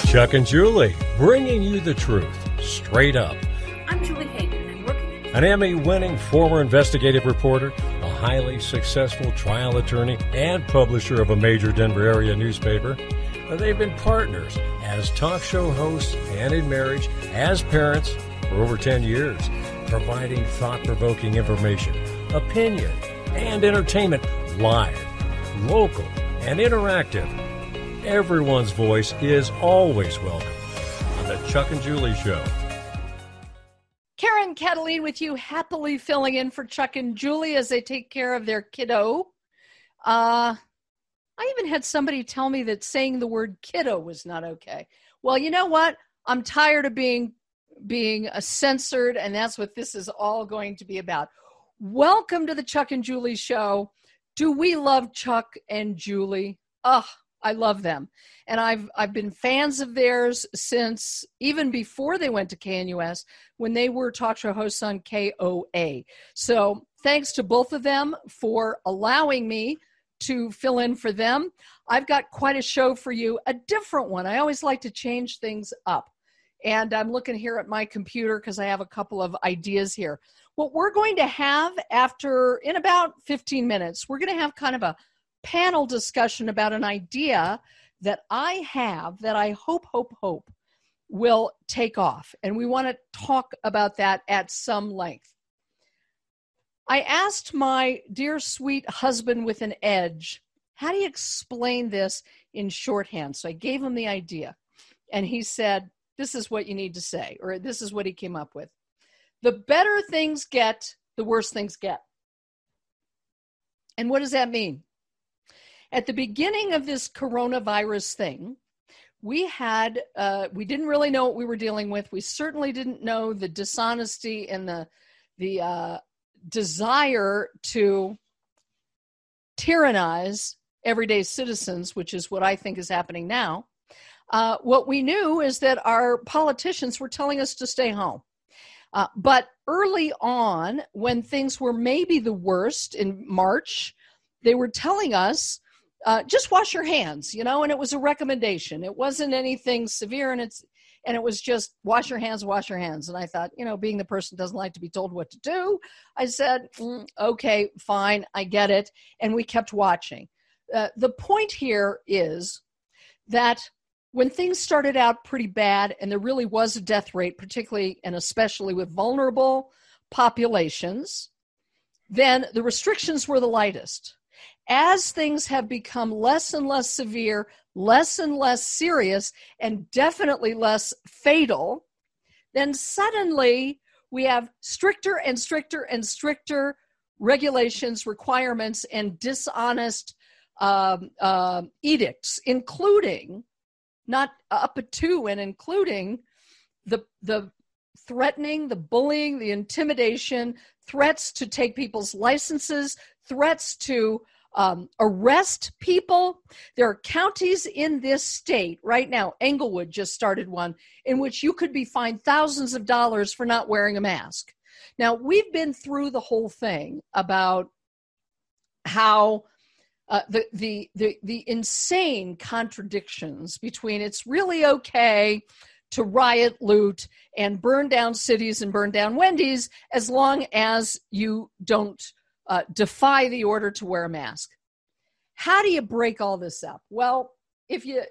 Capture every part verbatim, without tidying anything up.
Chuck and Julie, bringing you the truth, straight up. I'm Julie Hayden. I'm working. An Emmy-winning former investigative reporter, a highly successful trial attorney, and publisher of a major Denver area newspaper. They've been partners as talk show hosts and in marriage, as parents for over ten years, providing thought-provoking information, opinion, and entertainment live, local, and interactive. Everyone's voice is always welcome on the Chuck and Julie Show. Karen Cataline with you, happily filling in for Chuck and Julie as they take care of their kiddo. Uh, I even had somebody tell me that saying the word kiddo was not okay. Well, you know what? I'm tired of being being uh, censored, and that's what this is all going to be about. Welcome to the Chuck and Julie Show. Do we love Chuck and Julie? Ugh. I love them. And I've I've been fans of theirs since even before they went to K N U S, when they were talk show hosts on K O A. So thanks to both of them for allowing me to fill in for them. I've got quite a show for you, a different one. I always like to change things up. And I'm looking here at my computer because I have a couple of ideas here. What we're going to have after, in about fifteen minutes, we're going to have kind of a panel discussion about an idea that I have that I hope, hope, hope will take off. And we want to talk about that at some length. I asked my dear sweet husband with an edge, how do you explain this in shorthand? So I gave him the idea. And he said, this is what you need to say, or this is what he came up with. The better things get, the worse things get. And what does that mean? At the beginning of this coronavirus thing, we had, uh, we didn't really know what we were dealing with. We certainly didn't know the dishonesty and the, the uh, desire to tyrannize everyday citizens, which is what I think is happening now. Uh, what we knew is that our politicians were telling us to stay home. Uh, but early on, when things were maybe the worst in March, they were telling us, Uh, just wash your hands, you know, and it was a recommendation. It wasn't anything severe, and it's and it was just wash your hands, wash your hands. And I thought, you know, being the person who doesn't like to be told what to do, I said, mm, okay, fine, I get it. And we kept watching. Uh, the point here is that when things started out pretty bad, and there really was a death rate, particularly and especially with vulnerable populations, then the restrictions were the lightest. As things have become less and less severe, less and less serious, and definitely less fatal, then suddenly we have stricter and stricter and stricter regulations, requirements, and dishonest um, uh, edicts, including, not up to and including the the threatening, the bullying, the intimidation, threats to take people's licenses, threats to Um, arrest people. There are counties in this state right now, Englewood just started one, in which you could be fined thousands of dollars for not wearing a mask. Now, we've been through the whole thing about how uh, the, the, the, the insane contradictions between it's really okay to riot, loot, and burn down cities and burn down Wendy's as long as you don't Uh, defy the order to wear a mask. How do you break all this up? Well, if you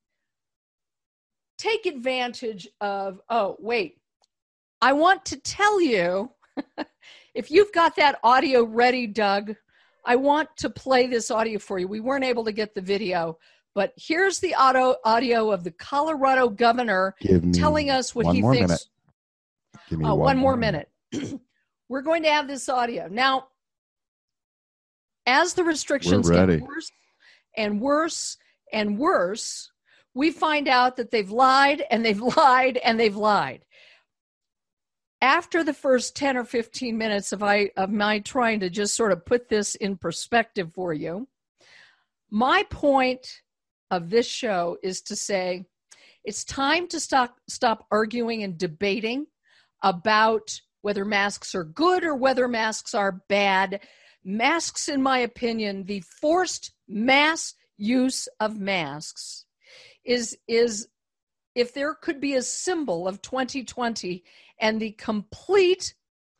take advantage of, oh, wait, I want to tell you, if you've got that audio ready, Doug, I want to play this audio for you. We weren't able to get the video, but here's the audio, audio of the Colorado governor telling us what he thinks. Minute. Give me uh, one, one more minute. minute. We're going to have this audio. Now, as the restrictions get worse and worse and worse, we find out that they've lied and they've lied and they've lied. After the first ten or fifteen minutes of, I, of my trying to just sort of put this in perspective for you, my point of this show is to say it's time to stop, stop arguing and debating about whether masks are good or whether masks are bad. Masks, in my opinion, the forced mass use of masks is, is if there could be a symbol of twenty twenty and the complete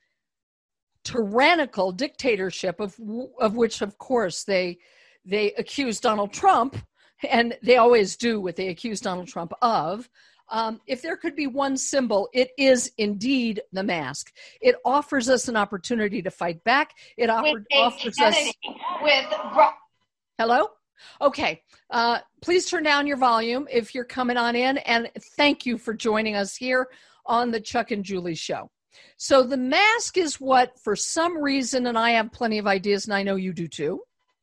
tyrannical dictatorship of of which, of course, they they accuse Donald Trump, and they always do what they accuse Donald Trump of. Um, if there could be one symbol, it is indeed the mask. It offers us an opportunity to fight back. It offer, offers us. With Hello? Okay. Uh, please turn down your volume if you're coming on in, and thank you for joining us here on the Chuck and Julie Show. So the mask is what, for some reason, and I have plenty of ideas, and I know you do too,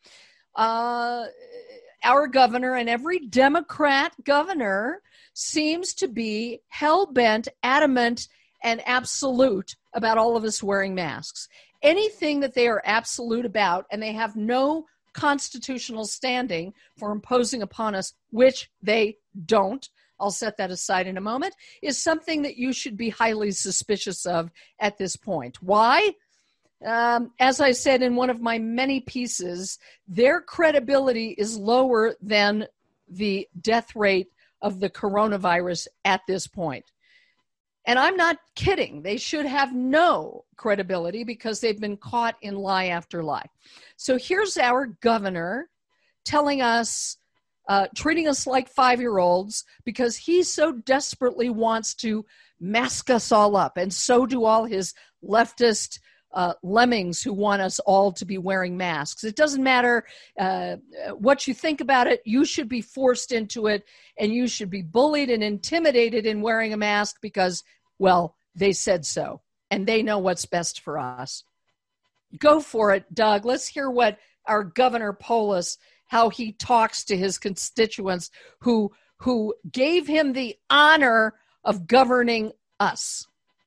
uh, our governor and every Democrat governor seems to be hell-bent, adamant, and absolute about all of us wearing masks. Anything that they are absolute about, and they have no constitutional standing for imposing upon us, which they don't, I'll set that aside in a moment, is something that you should be highly suspicious of at this point. Why? Um, as I said in one of my many pieces, their credibility is lower than the death rate of the coronavirus at this point. And I'm not kidding. They should have no credibility because they've been caught in lie after lie. So here's our governor telling us, uh, treating us like five-year-olds because he so desperately wants to mask us all up. And so do all his leftist Uh, lemmings who want us all to be wearing masks. It doesn't matter uh, what you think about it. You should be forced into it, and you should be bullied and intimidated in wearing a mask because, well, they said so, and they know what's best for us. Go for it, Doug. Let's hear what our Governor Polis, how he talks to his constituents who who gave him the honor of governing us.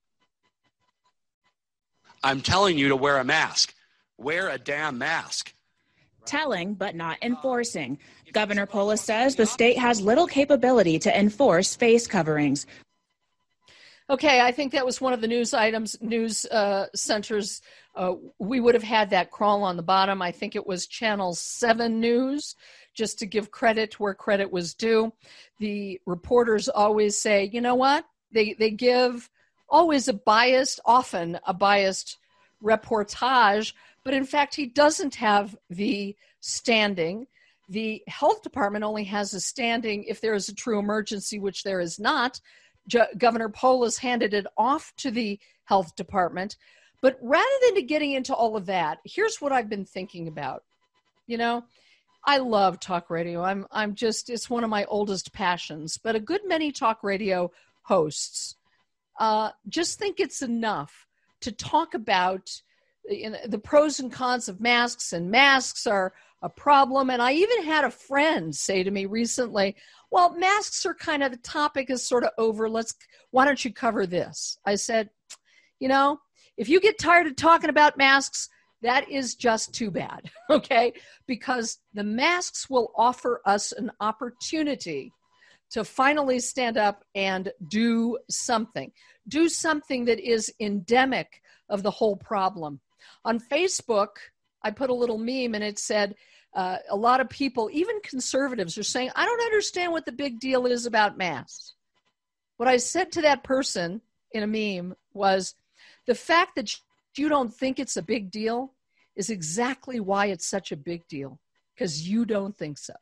I'm telling you to wear a mask. Wear a damn mask. Telling, but not enforcing. Governor Polis says the state has little capability to enforce face coverings. Okay, I think that was one of the news items, news uh, centers. Uh, we would have had that crawl on the bottom. I think it was Channel seven News, just to give credit where credit was due. The reporters always say, you know what? They they give always a biased, often a biased reportage, but in fact, he doesn't have the standing. The health department only has a standing if there is a true emergency, which there is not. Jo- Governor Polis handed it off to the health department. But rather than getting into all of that, here's what I've been thinking about. You know, I love talk radio. I'm, I'm just, it's one of my oldest passions, but a good many talk radio hosts Uh, just think it's enough to talk about you know, the pros and cons of masks, and masks are a problem. And I even had a friend say to me recently, well, masks are kind of, the topic is sort of over. Let's, why don't you cover this? I said, you know, if you get tired of talking about masks, that is just too bad, okay? Because the masks will offer us an opportunity to finally stand up and do something. Do something that is endemic of the whole problem. On Facebook, I put a little meme and it said, uh, a lot of people, even conservatives, are saying, I don't understand what the big deal is about masks. What I said to that person in a meme was, the fact that you don't think it's a big deal is exactly why it's such a big deal, because you don't think so.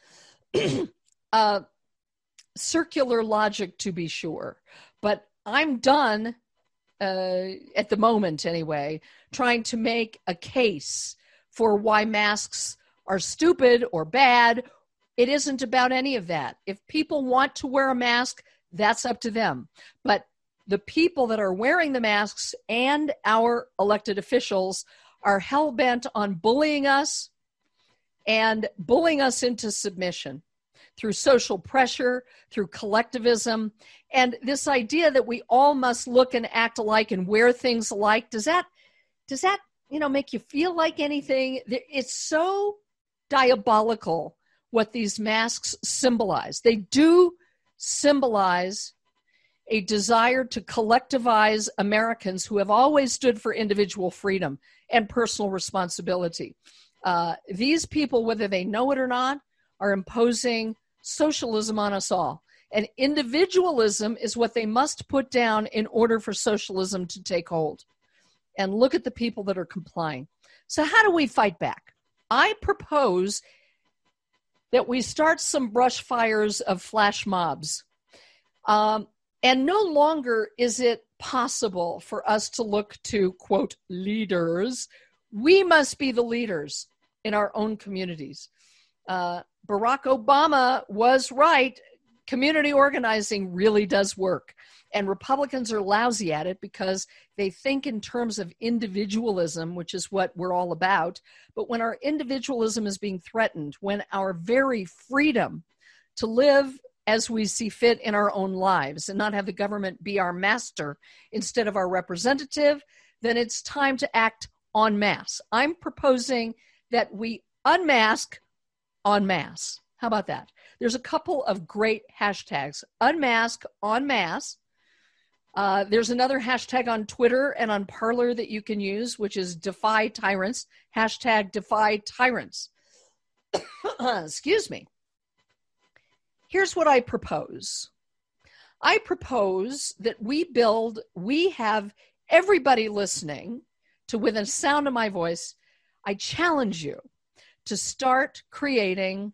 uh, circular logic, to be sure, but I'm done uh, at the moment anyway, trying to make a case for why masks are stupid or bad. It isn't about any of that. If people want to wear a mask, that's up to them. But the people that are wearing the masks and our elected officials are hell-bent on bullying us and bullying us into submission through social pressure, through collectivism, and this idea that we all must look and act alike and wear things alike. Does that, does that, you know, make you feel like anything? It's so diabolical what these masks symbolize. They do symbolize a desire to collectivize Americans who have always stood for individual freedom and personal responsibility. Uh, these people, whether they know it or not, are imposing socialism on us all. And individualism is what they must put down in order for socialism to take hold. And look at the people that are complying. So how do we fight back? I propose that we start some brush fires of flash mobs. Um, and no longer is it possible for us to look to, quote, leaders. We must be the leaders in our own communities. Uh, Barack Obama was right. Community organizing really does work. And Republicans are lousy at it because they think in terms of individualism, which is what we're all about. But when our individualism is being threatened, when our very freedom to live as we see fit in our own lives and not have the government be our master instead of our representative, then it's time to act en masse. I'm proposing that we unmask en masse. How about that? There's a couple of great hashtags. Unmask en masse. Uh, there's another hashtag on Twitter and on Parler that you can use, which is Defy Tyrants. Hashtag Defy Tyrants. Excuse me. Here's what I propose. I propose that we build, we have everybody listening to within the sound of my voice. I challenge you to start creating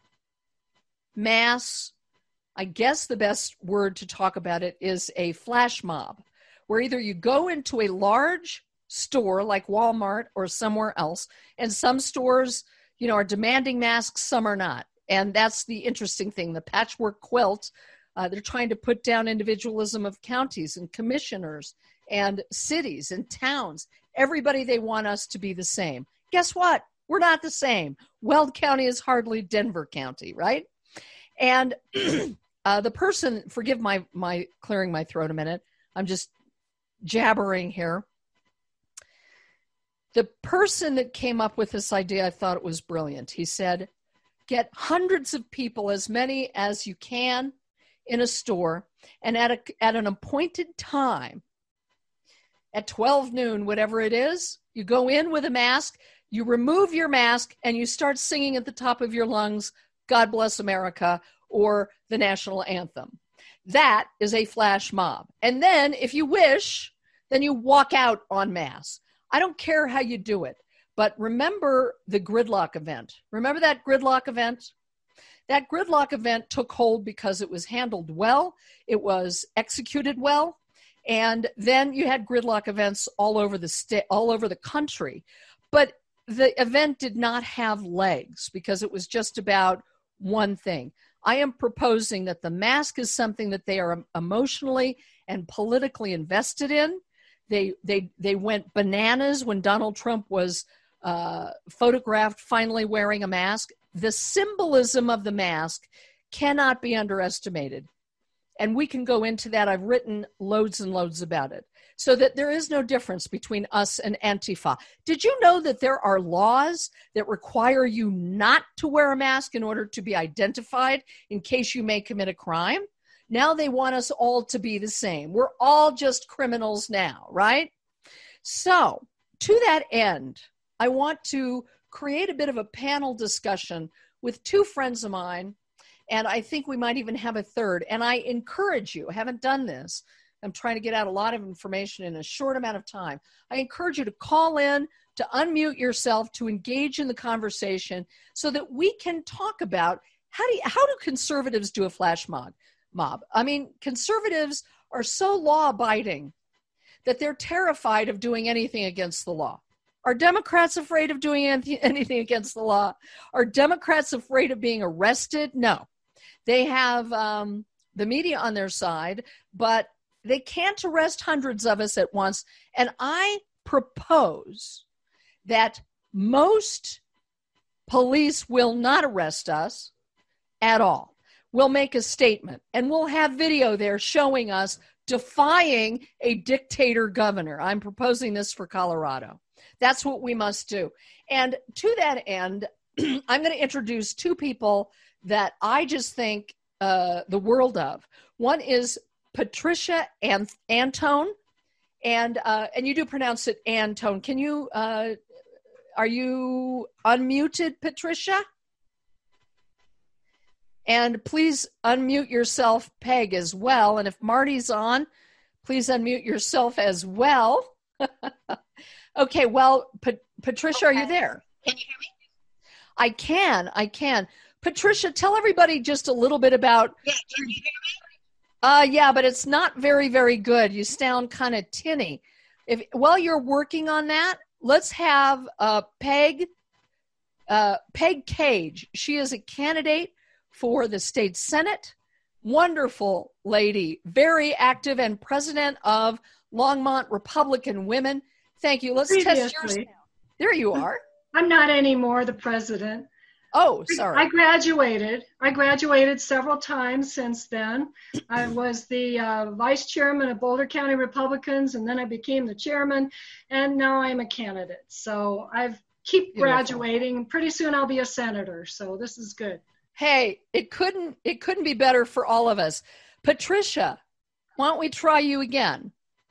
mass, I guess the best word to talk about it is a flash mob, where either you go into a large store like Walmart or somewhere else, and some stores, you know, are demanding masks, some are not. And that's the interesting thing. The patchwork quilt, uh, they're trying to put down individualism of counties and commissioners and cities and towns. Everybody, they want us to be the same. Guess what? We're not the same. Weld County is hardly Denver County, right? And uh, the person, forgive my, my clearing my throat a minute, I'm just jabbering here. The person that came up with this idea, I thought it was brilliant. He said, get hundreds of people, as many as you can, in a store, and at, a, at an appointed time, at twelve noon, whatever it is, you go in with a mask, you remove your mask, and you start singing at the top of your lungs, God Bless America, or the national anthem. That is a flash mob. And then, if you wish, then you walk out en masse. I don't care how you do it, but remember the gridlock event. Remember that gridlock event? That gridlock event took hold because it was handled well, it was executed well, and then you had gridlock events all over the state, all over the country. But the event did not have legs because it was just about one thing. I am proposing that the mask is something that they are emotionally and politically invested in. They they they went bananas when Donald Trump was uh, photographed finally wearing a mask. The symbolism of the mask cannot be underestimated. And we can go into that. I've written loads and loads about it. So that there is no difference between us and Antifa. Did you know that there are laws that require you not to wear a mask in order to be identified in case you may commit a crime? Now they want us all to be the same. We're all just criminals now, right? So to that end, I want to create a bit of a panel discussion with two friends of mine, and I think we might even have a third. And I encourage you, I haven't done this, I'm trying to get out a lot of information in a short amount of time. I encourage you to call in, to unmute yourself, to engage in the conversation so that we can talk about how do you, how do conservatives do a flash mob? mob? I mean, conservatives are so law-abiding that they're terrified of doing anything against the law. Are Democrats afraid of doing anything against the law? Are Democrats afraid of being arrested? No. They have um, the media on their side, but they can't arrest hundreds of us at once. And I propose that most police will not arrest us at all. We'll make a statement, and we'll have video there showing us defying a dictator governor. I'm proposing this for Colorado. That's what we must do. And to that end, I'm going to introduce two people that I just think uh, the world of. One is Patricia Ant- Antone, and uh, and you do pronounce it Antone. Can you, uh, are you unmuted, Patricia? And please unmute yourself, Peg, as well. And if Marty's on, please unmute yourself as well. Okay, well, Pa- Patricia, okay. Are you there? Can you hear me? I can, I can. Patricia, tell everybody just a little bit about... Yeah, can you hear me? Uh, yeah, but it's not very, very good. You sound kind of tinny. If while you're working on that, let's have uh, Peg, uh, Peg Cage. She is a candidate for the state Senate. Wonderful lady, very active, and president of Longmont Republican Women. Thank you. Let's Previously. test your sound. There you are. I'm not anymore the president. Oh, sorry. I graduated. I graduated several times since then. I was the uh, vice chairman of Boulder County Republicans, and then I became the chairman, and now I'm a candidate. So I've keep Beautiful. graduating. Pretty soon I'll be a senator. So this is good. Hey, it couldn't it couldn't be better for all of us. Patricia, why don't we try you again?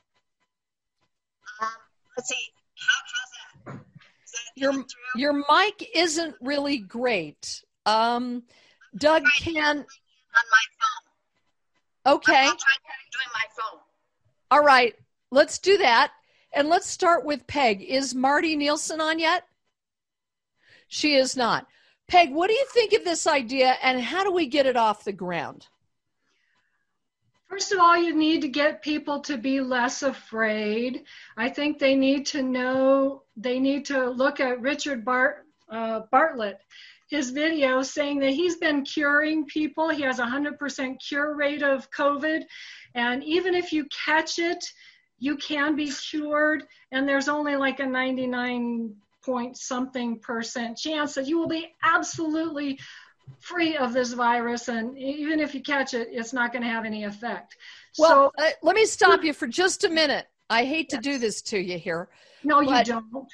Um, let's see. How, how's that? Is that Your your mic isn't really great. Um, Doug can. On my phone. Okay. I'll try doing my phone. All right. Let's do that, and let's start with Peg. Is Marty Nielsen on yet? She is not. Peg, what do you think of this idea, and how do we get it off the ground? First of all, you need to get people to be less afraid. I think they need to know, they need to look at Richard Bart, uh, Bartlett, his video saying that he's been curing people. He has a one hundred percent cure rate of COVID. And even if you catch it, you can be cured. And there's only like a ninety-nine point something percent chance that you will be absolutely free of this virus, and even if you catch it, it's not going to have any effect. Well, so, uh, let me stop you for just a minute. I hate to yes. do this to you here. No, but... you don't.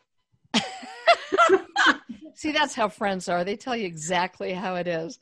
See, that's how friends are. They tell you exactly how it is.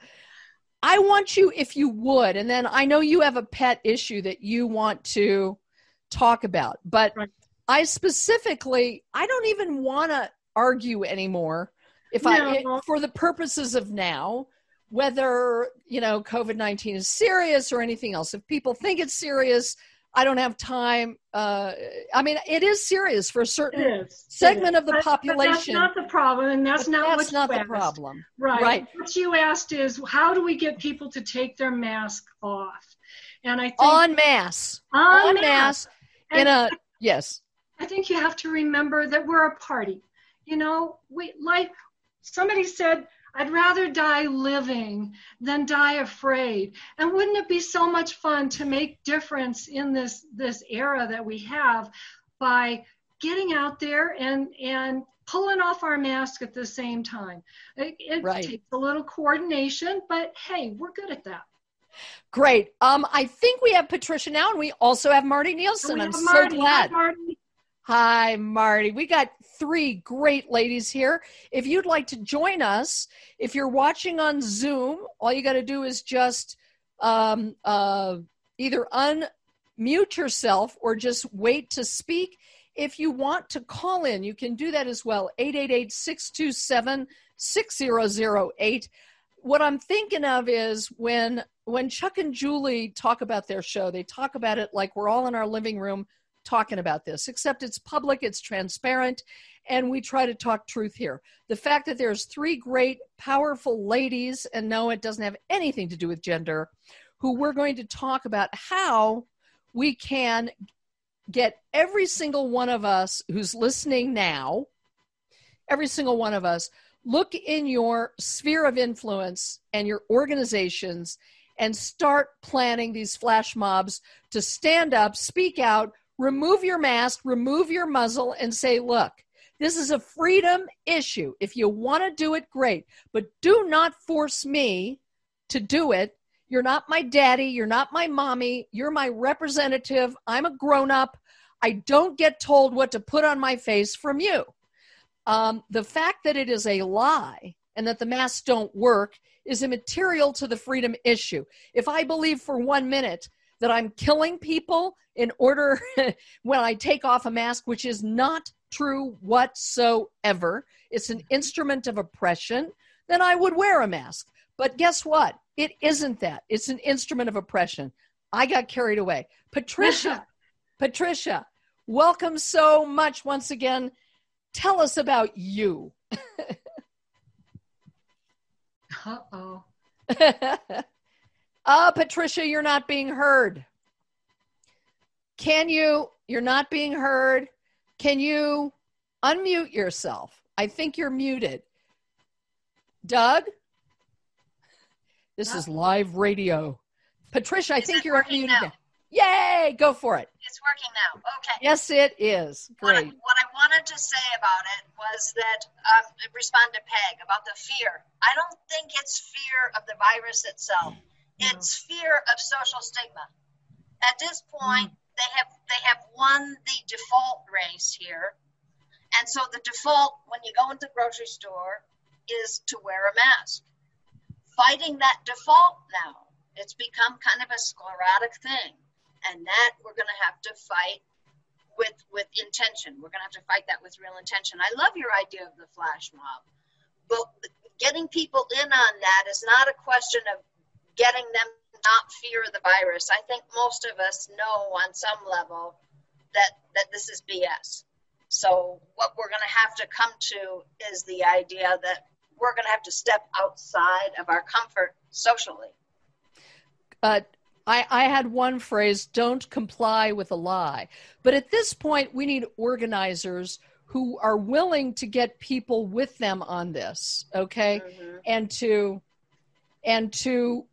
I want you, if you would, and then I know you have a pet issue that you want to talk about, but right. I specifically, I don't even want to argue anymore if no. I, for the purposes of now, whether, you know, COVID nineteen is serious or anything else. If people think it's serious, I don't have time. Uh, I mean, it is serious for a certain segment of the but, population. But that's not the problem, and that's but not that's what not you the asked. problem. Right. right. What you asked is, how do we get people to take their mask off? And I think en masse, en masse, masse in a yes. I think you have to remember that we're a party. You know, we like somebody said, I'd rather die living than die afraid. And wouldn't it be so much fun to make difference in this, this era that we have by getting out there and, and pulling off our mask at the same time? It, it right. takes a little coordination, but hey, we're good at that. Great. Um, I think we have Patricia now, and we also have Marty Nielsen. I'm Marty. so glad. Hi, Marty. Hi, Marty. We got three great ladies here. If you'd like to join us, if you're watching on Zoom, all you got to do is just um, uh, either unmute yourself or just wait to speak. If you want to call in, you can do that as well, eight eight eight, six two seven, six zero zero eight. What I'm thinking of is when when Chuck and Julie talk about their show, they talk about it like we're all in our living room talking about this, except it's public, it's transparent, and we try to talk truth here. The fact that there's three great, powerful ladies, and no, it doesn't have anything to do with gender, who we're going to talk about how we can get every single one of us who's listening now, every single one of us, look in your sphere of influence and your organizations and start planning these flash mobs to stand up, speak out, remove your mask, remove your muzzle, and say, look, this is a freedom issue. If you want to do it, great. But do not force me to do it. You're not my daddy. You're not my mommy. You're my representative. I'm a grown-up. I don't get told what to put on my face from you. Um, the fact that it is a lie and that the masks don't work is immaterial to the freedom issue. If I believe for one minute that I'm killing people in order when I take off a mask, which is not true whatsoever, it's an instrument of oppression, then I would wear a mask. But guess what? It isn't that. It's an instrument of oppression. I got carried away. Patricia, Patricia, welcome so much once again. Tell us about you. Uh-oh. uh, Patricia, you're not being heard. Can you? You're not being heard. Can you unmute yourself? I think you're muted. Doug? This is live radio. Patricia, I Is think it you're working unmuted. now? Yay, go for it. It's working now. Okay. Yes, it is. What I, Great. what I wanted to say about it was that, um, respond to Peg about the fear. I don't think it's fear of the virus itself. It's fear of social stigma. At this point, they have they have won the default race here. And so the default, when you go into the grocery store, is to wear a mask. Fighting that default now, it's become kind of a sclerotic thing. And that we're going to have to fight with with intention. We're going to have to fight that with real intention. I love your idea of the flash mob. But getting people in on that is not a question of getting them to not fear the virus. I think most of us know on some level that, that this is B S. So what we're going to have to come to is the idea that we're going to have to step outside of our comfort socially. Uh, I, I had one phrase, don't comply with a lie. But at this point, we need organizers who are willing to get people with them on this, okay? Mm-hmm. And to and to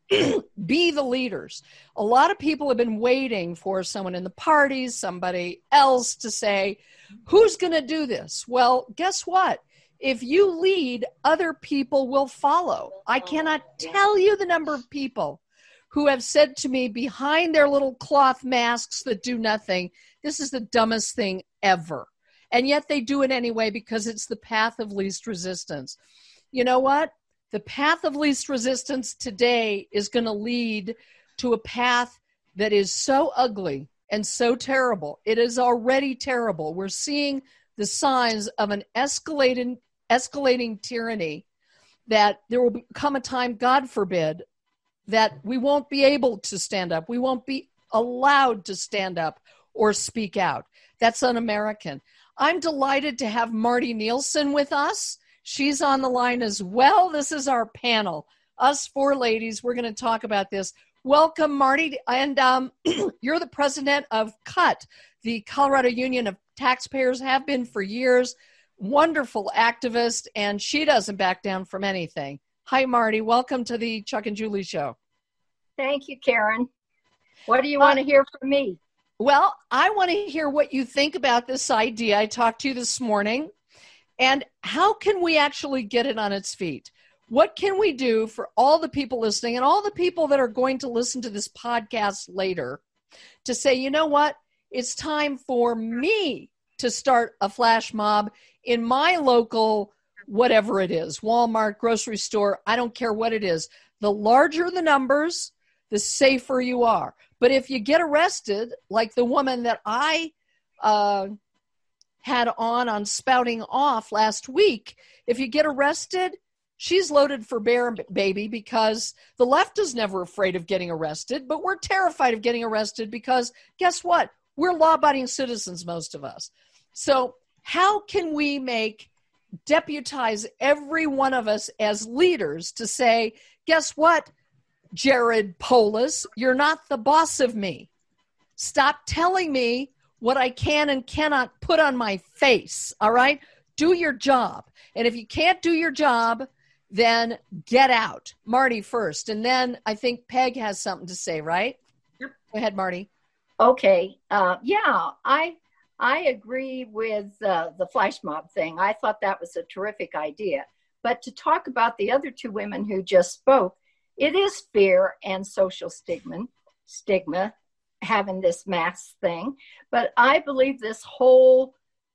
be the leaders. A lot of people have been waiting for someone in the parties, somebody else to say, who's going to do this? Well, guess what? If you lead, other people will follow. I cannot tell you the number of people who have said to me behind their little cloth masks that do nothing, this is the dumbest thing ever. And yet they do it anyway because it's the path of least resistance. You know what? The path of least resistance today is going to lead to a path that is so ugly and so terrible. It is already terrible. We're seeing the signs of an escalating, escalating tyranny that there will come a time, God forbid, that we won't be able to stand up. We won't be allowed to stand up or speak out. That's un-American. I'm delighted to have Marty Nielsen with us. She's on the line as well. This is our panel. Us four ladies, we're going to talk about this. Welcome, Marty. And um, you're the president of CUT, the Colorado Union of Taxpayers, have been for years. Wonderful activist, and she doesn't back down from anything. Hi, Marty. Welcome to the Chuck and Julie Show. Thank you, Karen. What do you want uh, to hear from me? Well, I want to hear what you think about this idea. I talked to you this morning. And how can we actually get it on its feet? What can we do for all the people listening and all the people that are going to listen to this podcast later to say, you know what? It's time for me to start a flash mob in my local whatever it is, Walmart, grocery store, I don't care what it is. The larger the numbers, the safer you are. But if you get arrested, like the woman that I uh, had on on Spouting Off last week, if you get arrested, she's loaded for bear, baby, because the left is never afraid of getting arrested, but we're terrified of getting arrested because guess what? We're law-abiding citizens, most of us. So how can we make deputize every one of us as leaders to say, guess what, Jared Polis, you're not the boss of me. Stop telling me what I can and cannot put on my face, all right? Do your job. And if you can't do your job, then get out. Marty first, and then I think Peg has something to say, right? Yep. Go ahead, Marty. Okay. Uh, yeah, I I agree with uh, the flash mob thing. I thought that was a terrific idea. But to talk about the other two women who just spoke, it is fear and social stigma, stigma having this mask thing. But I believe this whole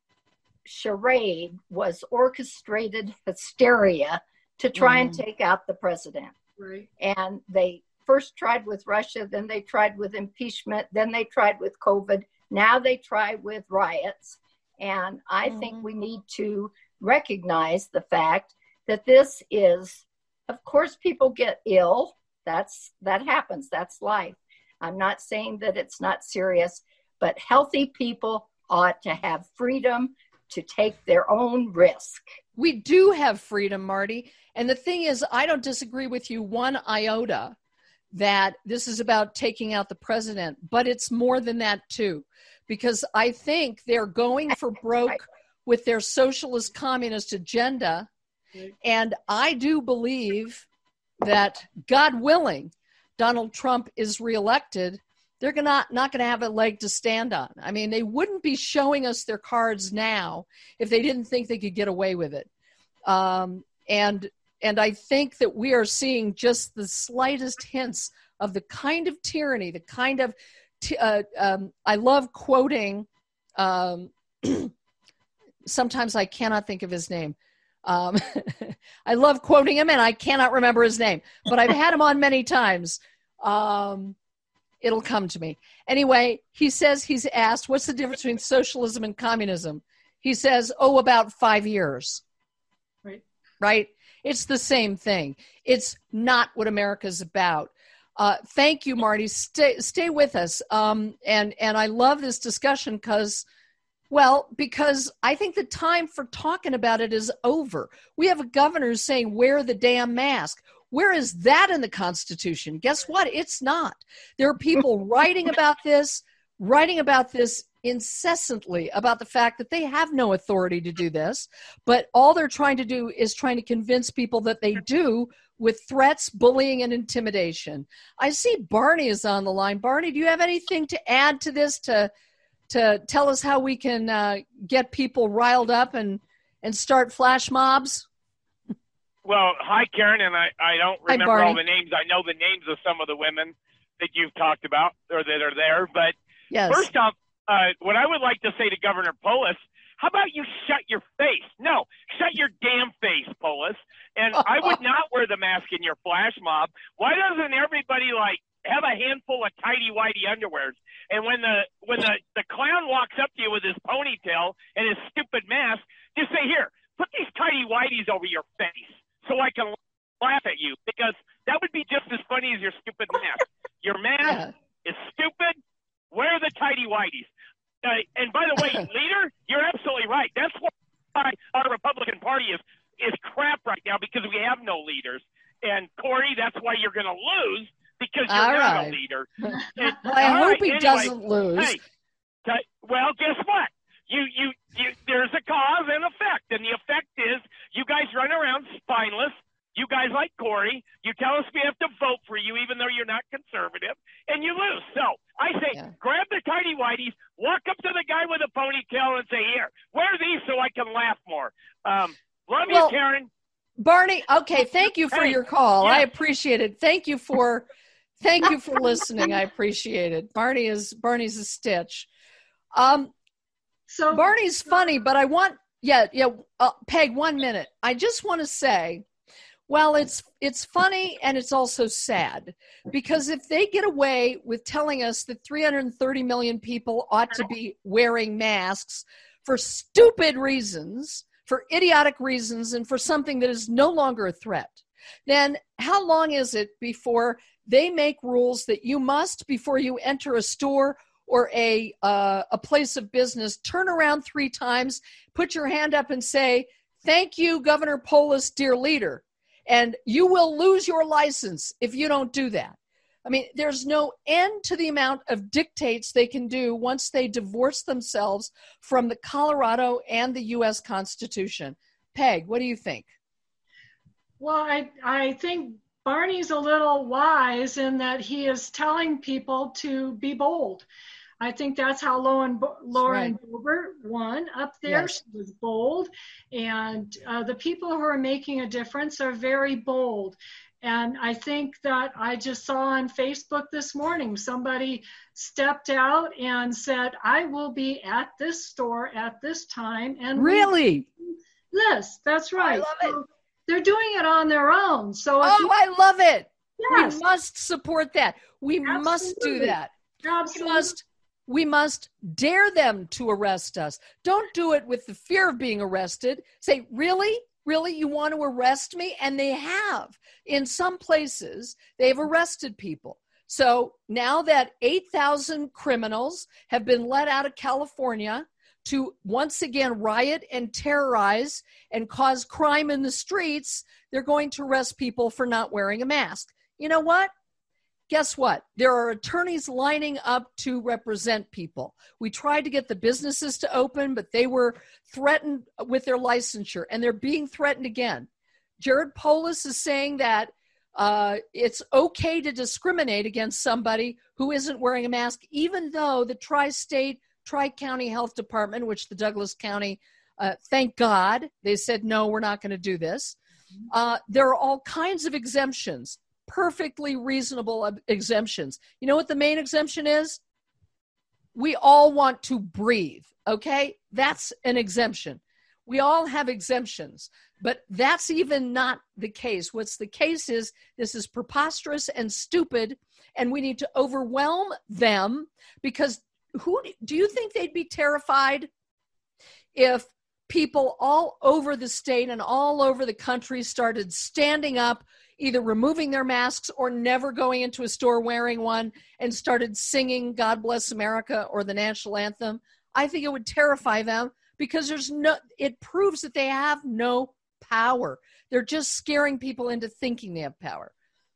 charade was orchestrated hysteria to try mm. and take out the president. Right. And they first tried with Russia, then they tried with impeachment, then they tried with COVID. Now they try with riots. And I mm. think we need to recognize the fact that this is Of course, people get ill. That's that happens. That's life. I'm not saying that it's not serious, but healthy people ought to have freedom to take their own risk. We do have freedom, Marty. And the thing is, I don't disagree with you one iota that this is about taking out the president, but it's more than that too, because I think they're going for broke with their socialist communist agenda. And I do believe that, God willing, Donald Trump is reelected, they're not, not going to have a leg to stand on. I mean, they wouldn't be showing us their cards now if they didn't think they could get away with it. Um, and and I think that we are seeing just the slightest hints of the kind of tyranny, the kind of, t- uh, um, I love quoting, um, sometimes I cannot think of his name. Um, I love quoting him and I cannot remember his name, but I've had him on many times. Um, it'll come to me. Anyway, he says, he's asked, what's the difference between socialism and communism? He says, oh, about five years. Right. Right? It's the same thing. It's not what America's about. Uh, thank you, Marty. Stay, stay with us. Um, and, and I love this discussion because, well, because I think the time for talking about it is over. We have a governor who's saying, wear the damn mask. Where is that in the Constitution? Guess what? It's not. There are people writing about this, writing about this incessantly, about the fact that they have no authority to do this, but all they're trying to do is trying to convince people that they do with threats, bullying, and intimidation. I see Barney is on the line. Barney, do you have anything to add to this to to tell us how we can uh, get people riled up and, and start flash mobs? Well, hi, Karen, and I, I don't Hi, remember Barney. all the names. I know the names of some of the women that you've talked about or that are there. But Yes. first off, uh, what I would like to say to Governor Polis, how about you shut your face? No, shut your damn face, Polis. And I would not wear the mask in your flash mob. Why doesn't everybody, like, have a handful of tighty-whitey underwears? And when the when the, the clown walks up to you with his ponytail and his stupid mask, just say, here, put these tighty-whiteys over your face so I can laugh at you, because that would be just as funny as your stupid mask. Your mask Yeah. is stupid. Wear the tighty-whiteys. Uh, and by the way, leader, you're absolutely right. That's why our Republican Party is, is crap right now, because we have no leaders. And, Corey, that's why you're going to lose, because you're All not right. a leader. And, Well, I all hope right, he anyway, doesn't lose. Hey, t- well, guess what? You, you, you, there's a cause and effect, and the effect is you guys run around spineless. You guys like Corey. You tell us we have to vote for you, even though you're not conservative, and you lose. So I say, Yeah. grab the tighty-whities, walk up to the guy with a ponytail and say, here, wear these so I can laugh more. Um, love Well, you, Karen. Barney, okay, thank you for Hey, your call. yeah. I appreciate it. Thank you for thank you for listening. I appreciate it. Barney is Barney's a stitch. Um, So Barney's funny, but I want yeah, yeah, uh, Peg, one minute. I just want to say, well, it's it's funny and it's also sad, because if they get away with telling us that three hundred thirty million people ought to be wearing masks for stupid reasons, for idiotic reasons, and for something that is no longer a threat, then how long is it before they make rules that you must, before you enter a store or a uh, a place of business, turn around three times, put your hand up and say, thank you, Governor Polis, dear leader, and you will lose your license if you don't do that. I mean, there's no end to the amount of dictates they can do once they divorce themselves from the Colorado and the U S Constitution. Peg, what do you think? Well, I, I think Barney's a little wise in that he is telling people to be bold. I think that's how Lauren, Lauren right. Boebert won up there. Yes. She was bold. And uh, the people who are making a difference are very bold. And I think that I just saw on Facebook this morning, somebody stepped out and said, I will be at this store at this time. And Really? Yes, that's right. I love it. So they're doing it on their own. So if Oh, you, I love it. yes, We must support that. We must do Absolutely. that. We absolutely. must, we must dare them to arrest us. Don't do it with the fear of being arrested. Say, really? Really? You want to arrest me? And they have. In some places, they've arrested people. So now that eight thousand criminals have been let out of California to once again riot and terrorize and cause crime in the streets, they're going to arrest people for not wearing a mask. You know what? Guess what? There are attorneys lining up to represent people. We tried to get the businesses to open, but they were threatened with their licensure, and they're being threatened again. Jared Polis is saying that uh, it's okay to discriminate against somebody who isn't wearing a mask, even though the tri-state, tri-county health department, which the Douglas County, uh, thank God, they said, no, we're not going to do this. Uh, there are all kinds of exemptions. Perfectly reasonable exemptions. You know what the main exemption is? We all want to breathe, okay? That's an exemption. We all have exemptions, but that's even not the case. What's the case is this is preposterous and stupid, and we need to overwhelm them, because who do you think they'd be terrified if people all over the state and all over the country started standing up, either removing their masks or never going into a store wearing one, and started singing God Bless America or the national anthem? I think it would terrify them, because there's no, it proves that they have no power. They're just scaring people into thinking they have power.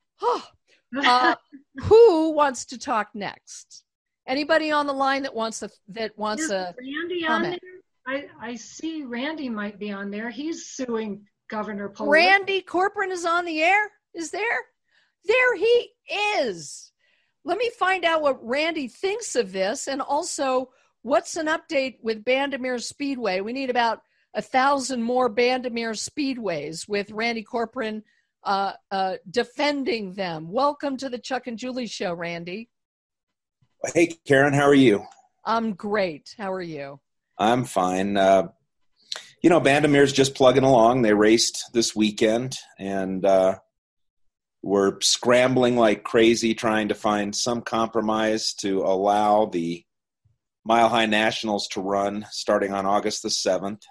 uh, who wants to talk next? Anybody on the line that wants a, that wants Is a Randy comment? on there? I, I see Randy might be on there. He's suing Governor Polis. Randy Corcoran is on the air? Is there? There he is. Let me find out what Randy thinks of this, and also what's an update with Bandimere Speedway. We need about a thousand more Bandimere Speedways with Randy Corcoran uh, uh, defending them. Welcome to the Chuck and Julie Show, Randy. Hey, Karen, how are you? I'm great. How are you? I'm fine. Uh, you know, Bandimere's just plugging along. They raced this weekend, and uh, we're scrambling like crazy trying to find some compromise to allow the Mile High Nationals to run starting on August the seventh.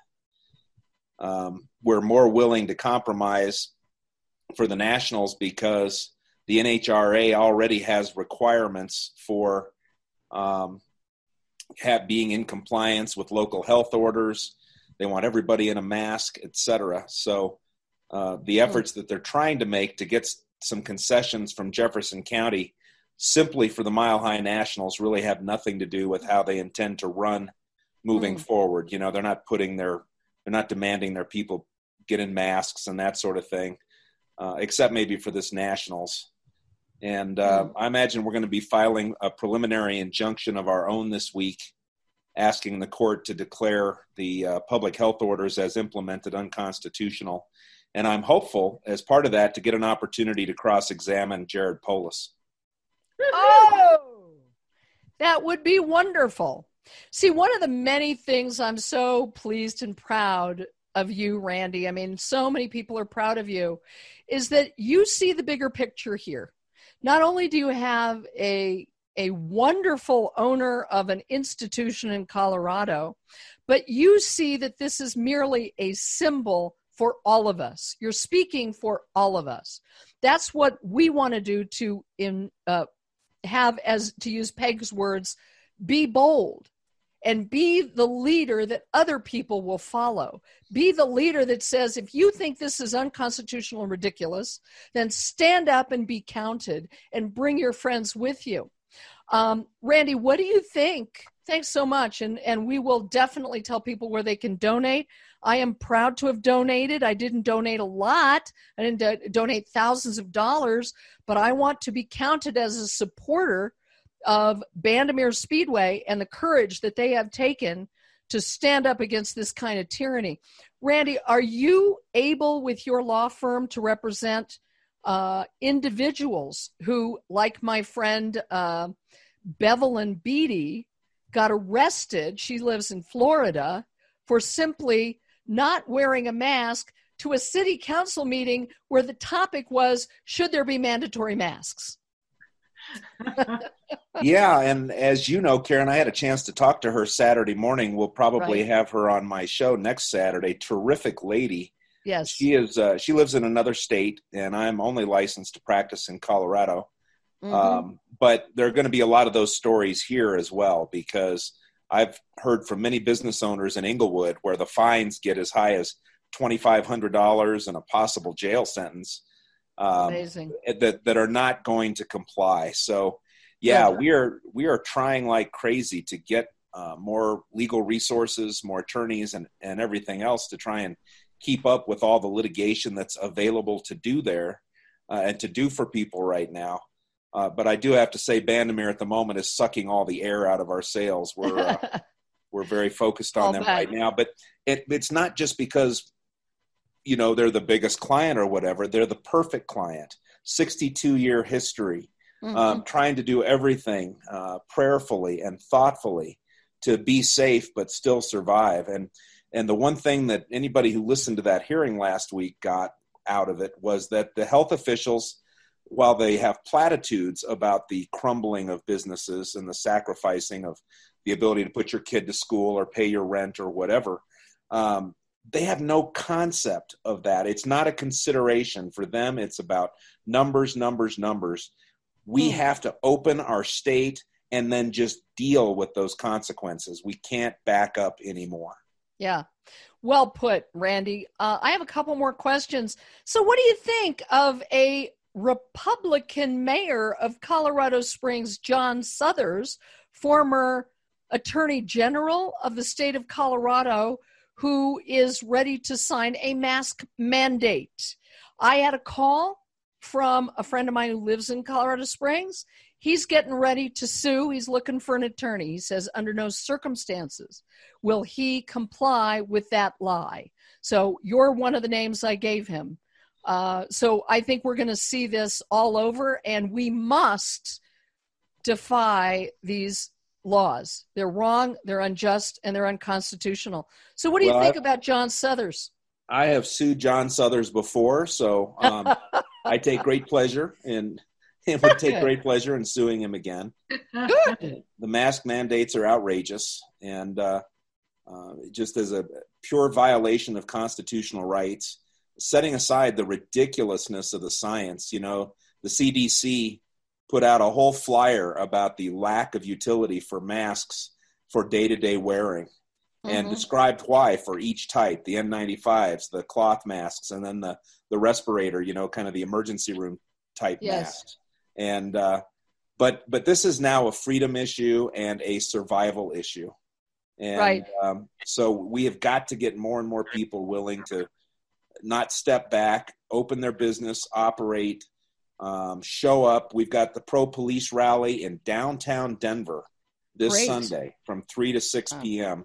Um, we're more willing to compromise for the Nationals because the N H R A already has requirements for um, have, being in compliance with local health orders. They want everybody in a mask, et cetera. So uh, the efforts that they're trying to make to get some concessions from Jefferson County simply for the Mile High Nationals really have nothing to do with how they intend to run moving mm. forward. You know, they're not putting their, they're not demanding their people get in masks and that sort of thing, uh, except maybe for this Nationals. And uh, mm. I imagine we're going to be filing a preliminary injunction of our own this week, asking the court to declare the uh, public health orders as implemented unconstitutional. And I'm hopeful, as part of that, to get an opportunity to cross-examine Jared Polis. Oh, that would be wonderful. See, one of the many things I'm so pleased and proud of you, Randy, I mean, so many people are proud of you, is that you see the bigger picture here. Not only do you have a, a wonderful owner of an institution in Colorado, but you see that this is merely a symbol for all of us. You're speaking for all of us. That's what we want to do to in uh, have, as to use Peg's words, be bold and be the leader that other people will follow. Be the leader that says, if you think this is unconstitutional and ridiculous, then stand up and be counted and bring your friends with you. Um, Randy, what do you think? Thanks so much. And, and we will definitely tell people where they can donate. I am proud to have donated. I didn't donate a lot. I didn't do- donate thousands of dollars, but I want to be counted as a supporter of Bandimere Speedway and the courage that they have taken to stand up against this kind of tyranny. Randy, are you able with your law firm to represent uh, individuals who, like my friend uh, Bevelyn Beatty, got arrested? She lives in Florida for simply not wearing a mask to a city council meeting where the topic was, should there be mandatory masks? Yeah, and as you know, Karen, I had a chance to talk to her Saturday morning. We'll probably right. have her on my show next Saturday. Terrific lady. Yes. She is. Uh, she lives in another state, and I'm only licensed to practice in Colorado. Mm-hmm. Um, but there are going to be a lot of those stories here as well, because I've heard from many business owners in Inglewood where the fines get as high as twenty-five hundred dollars and a possible jail sentence. Um, Amazing. That that are not going to comply. So, yeah, Good. we are we are trying like crazy to get uh, more legal resources, more attorneys, and and everything else to try and keep up with all the litigation that's available to do there uh, and to do for people right now. Uh, but I do have to say, Bandimere at the moment is sucking all the air out of our sales. We're uh, we're very focused on All them bad. right now. But it, it's not just because, you know, they're the biggest client or whatever. They're the perfect client. sixty-two year history, mm-hmm. um, trying to do everything uh, prayerfully and thoughtfully to be safe but still survive. And and the one thing that anybody who listened to that hearing last week got out of it was that the health officials, while they have platitudes about the crumbling of businesses and the sacrificing of the ability to put your kid to school or pay your rent or whatever, um, they have no concept of that. It's not a consideration for them. It's about numbers, numbers, numbers. We have to open our state and then just deal with those consequences. We can't back up anymore. Yeah. Well put, Randy. Uh, I have a couple more questions. So what do you think of a Republican mayor of Colorado Springs, John Suthers, former Attorney General of the state of Colorado, who is ready to sign a mask mandate? I had a call from a friend of mine who lives in Colorado Springs. He's getting ready to sue. He's looking for an attorney. He says, under no circumstances will he comply with that lie. So you're one of the names I gave him. Uh, so I think we're going to see this all over, and we must defy these laws. They're wrong, they're unjust, and they're unconstitutional. So what do you well, think I, about John Suthers? I have sued John Suthers before, so um, I take great pleasure in and would take great pleasure in suing him again. Good. The mask mandates are outrageous, and uh, uh, just as a pure violation of constitutional rights, setting aside the ridiculousness of the science. You know, the C D C put out a whole flyer about the lack of utility for masks for day-to-day wearing, mm-hmm. and described why for each type, the N ninety-fives, the cloth masks, and then the, the respirator, you know, kind of the emergency room type yes. masks. And uh, but but this is now a freedom issue and a survival issue. And right. um, so we have got to get more and more people willing to not step back, open their business, operate, um, show up. We've got the pro-police rally in downtown Denver this Great. Sunday from three to six p.m.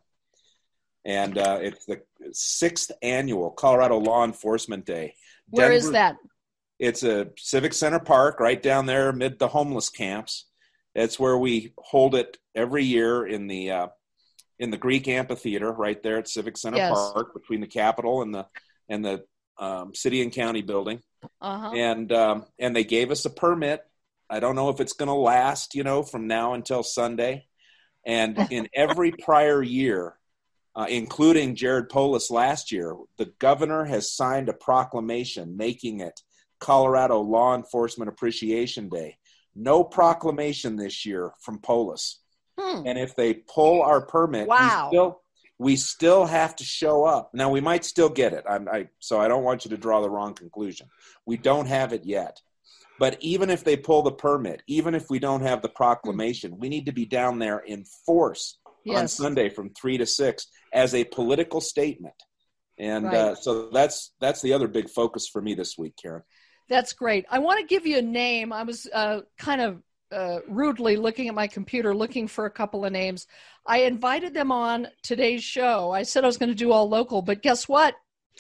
And uh, it's the sixth annual Colorado Law Enforcement Day. Where Denver, is that? It's a Civic Center Park right down there amid the homeless camps. It's where we hold it every year in the uh, in the Greek Amphitheater right there at Civic Center yes. Park between the Capitol and the and the um, city and county building. Uh-huh. And um, and they gave us a permit. I don't know if it's going to last, you know, from now until Sunday. And in every prior year, uh, including Jared Polis last year, the governor has signed a proclamation making it Colorado Law Enforcement Appreciation Day. No proclamation this year from Polis. Hmm. And if they pull our permit, wow. we still we still have to show up. Now, we might still get it. I'm, I, so I don't want you to draw the wrong conclusion. We don't have it yet. But even if they pull the permit, even if we don't have the proclamation, hmm. we need to be down there in force yes. on Sunday from three to six as a political statement. And right. uh, so that's that's the other big focus for me this week, Karen. That's great. I want to give you a name. I was uh, kind of uh, rudely looking at my computer, looking for a couple of names. I invited them on today's show. I said I was going to do all local, but guess what?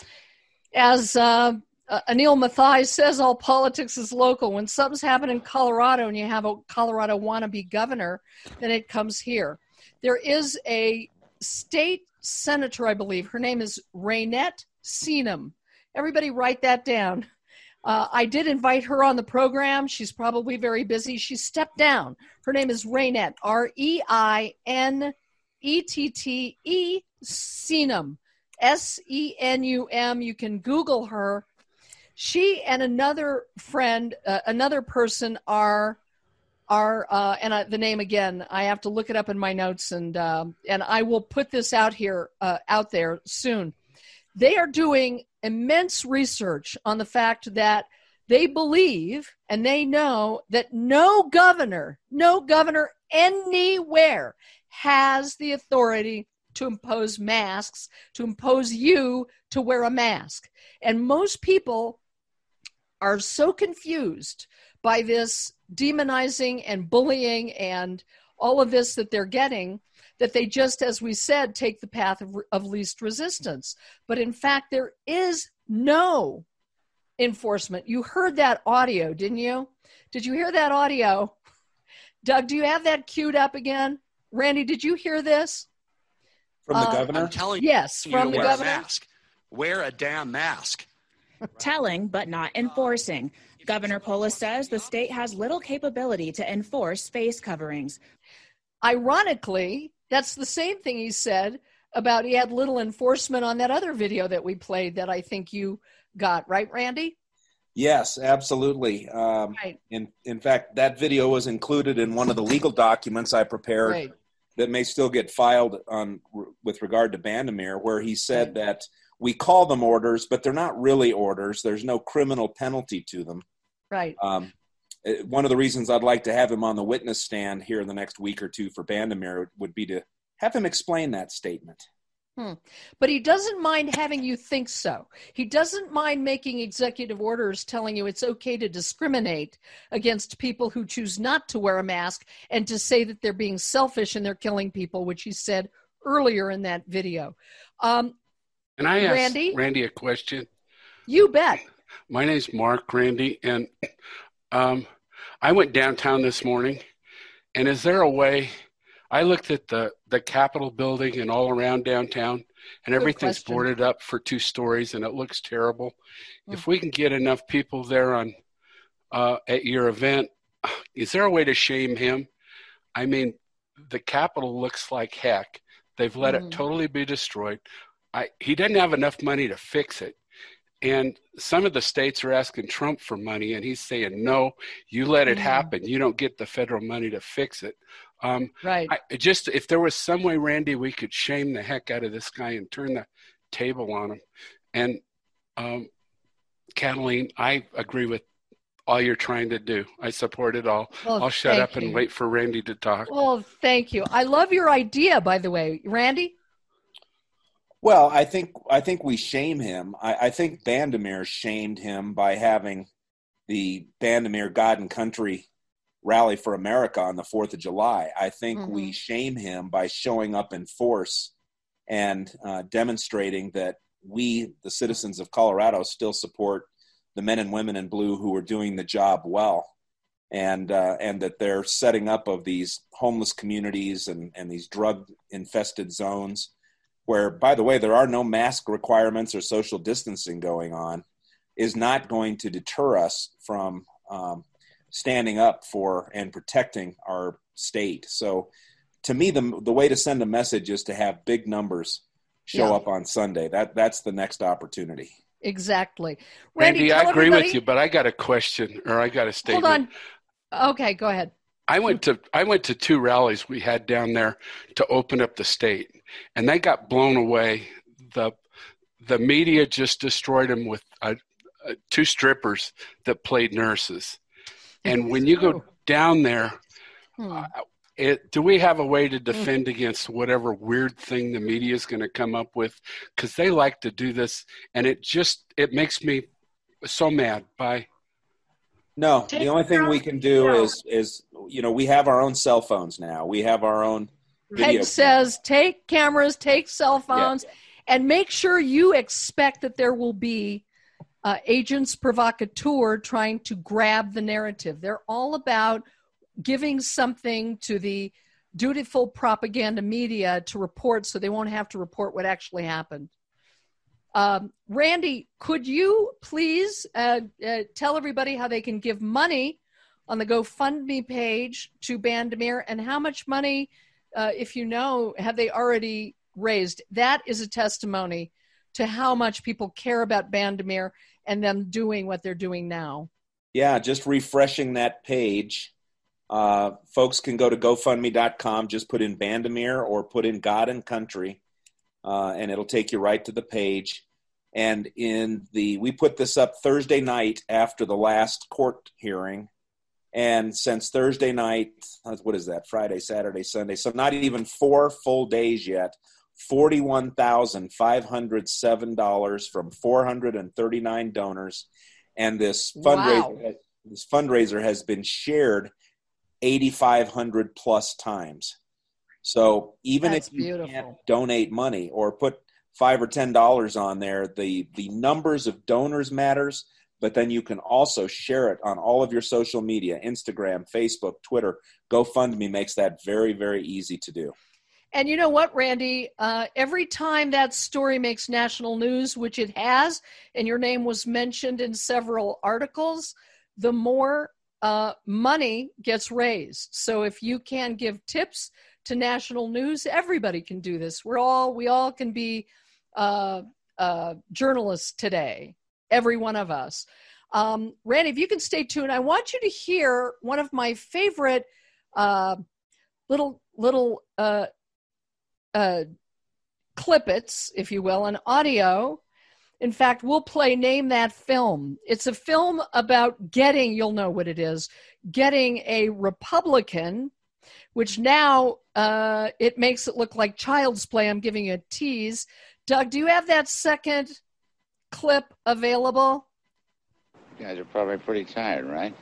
As uh, uh, Anil Mathai says, all politics is local. When something's happened in Colorado and you have a Colorado wannabe governor, then it comes here. There is a state senator, I believe. Her name is Raynette Seenum. Everybody write that down. Uh, I did invite her on the program. She's probably very busy. She stepped down. Her name is Raynette, R E I N E T T E, Seenum, S E N U M. You can Google her. She and another friend, uh, another person are, are uh, and I, the name again, I have to look it up in my notes, and um, and I will put this out here, uh, out there soon. They are doing immense research on the fact that they believe and they know that no governor, no governor anywhere has the authority to impose masks, to impose you to wear a mask. And most people are so confused by this demonizing and bullying and all of this that they're getting that they just, as we said, take the path of, of least resistance. But in fact, there is no enforcement. You heard that audio, didn't you? Did you hear that audio? Doug, do you have that queued up again? Randy, did you hear this? From the Uh, governor? I'm telling Yes, you from to the wear governor. a mask. Wear a damn mask. Telling but not enforcing. Governor Polis says the state has little capability to enforce face coverings. Ironically, that's the same thing he said about he had little enforcement on that other video that we played that I think you got, right, Randy? Yes, absolutely. Um, Right. in in fact, that video was included in one of the legal documents I prepared Right. that may still get filed on with regard to Bandemir, where he said that we call them orders, but they're not really orders. There's no criminal penalty to them. Right. Um, it- one of the reasons I'd like to have him on the witness stand here in the next week or two for Bandemir would be to have him explain that statement. Hmm. But he doesn't mind having you think so. He doesn't mind making executive orders telling you it's okay to discriminate against people who choose not to wear a mask and to say that they're being selfish and they're killing people, which he said earlier in that video. Um, Can I ask Randy? Randy a question? You bet. My name's Mark, Randy, and um, I went downtown this morning, and is there a way, I looked at the, the Capitol building and all around downtown, and everything's question. boarded up for two stories, and it looks terrible. Mm. If we can get enough people there on uh, at your event, is there a way to shame him? I mean, the Capitol looks like heck. They've let Mhm. it totally be destroyed. I, he doesn't have enough money to fix it. And some of the states are asking Trump for money, and he's saying, no, you let it Mhm. happen. You don't get the federal money to fix it. Um, Right. I, just if there was some way, Randy, we could shame the heck out of this guy and turn the table on him. And um, Cataline, I agree with all you're trying to do. I support it all. Well, I'll shut thank up and you. wait for Randy to talk. Well, thank you. I love your idea, by the way. Randy? Well, I think I think we shame him. I, I think Bandemir shamed him by having the Bandemir God and Country Rally for America on the fourth of July. I think Mhm. we shame him by showing up in force and uh, demonstrating that we, the citizens of Colorado, still support the men and women in blue who are doing the job well. And uh, and that they're setting up of these homeless communities and, and these drug-infested zones where, by the way, there are no mask requirements or social distancing going on, is not going to deter us from um, standing up for and protecting our state. So to me, the the way to send a message is to have big numbers show Yeah. up on Sunday. That That's the next opportunity. Exactly. Randy, tell I agree everybody- with you, but I got a question, or I got a statement. Hold on. Okay, go ahead. I went to I went to two rallies we had down there to open up the state, and they got blown away. the The media just destroyed them with uh, uh, two strippers that played nurses. And when you go down there, Hmm. uh, it, do we have a way to defend against whatever weird thing the media is going to come up with? Because they like to do this, and it just it makes me so mad. By No, Take the only thing we can do Yeah. is, is, you know, we have our own cell phones now. We have our own video. Peg says take cameras, take cell phones, and make sure you expect that there will be uh, agents provocateur trying to grab the narrative. They're all about giving something to the dutiful propaganda media to report so they won't have to report what actually happened. Um, Randy, could you please uh, uh, tell everybody how they can give money on the GoFundMe page to Bandemir, and how much money, uh, if you know, have they already raised? That is a testimony to how much people care about Bandimere and them doing what they're doing now. Yeah, just refreshing that page. Uh, folks can go to GoFundMe dot com, just put in Bandimere or put in God and Country, uh, and it'll take you right to the page. And in the we put this up Thursday night after the last court hearing. And since Thursday night, what is that, Friday, Saturday, Sunday, so not even four full days yet, forty-one thousand five hundred seven dollars from four hundred thirty-nine donors. And this fundraiser, wow. this fundraiser has been shared eighty-five hundred plus times. So even That's if you beautiful. can't donate money or put five or ten dollars on there, the, the numbers of donors matters. But then you can also share it on all of your social media, Instagram, Facebook, Twitter. GoFundMe makes that very, very easy to do. And you know what, Randy? Uh, every time that story makes national news, which it has, and your name was mentioned in several articles, the more uh, money gets raised. So if you can give tips to national news, everybody can do this. We're all, we all can be uh, uh, journalists today. Every one of us. Um, Randy, if you can stay tuned, I want you to hear one of my favorite uh, little little uh, uh, clippets, if you will, an audio. In fact, we'll play Name That Film. It's a film about getting, you'll know what it is, getting a Republican, which now uh, it makes it look like child's play. I'm giving you a tease. Doug, do you have that second clip available? You guys are probably pretty tired, right?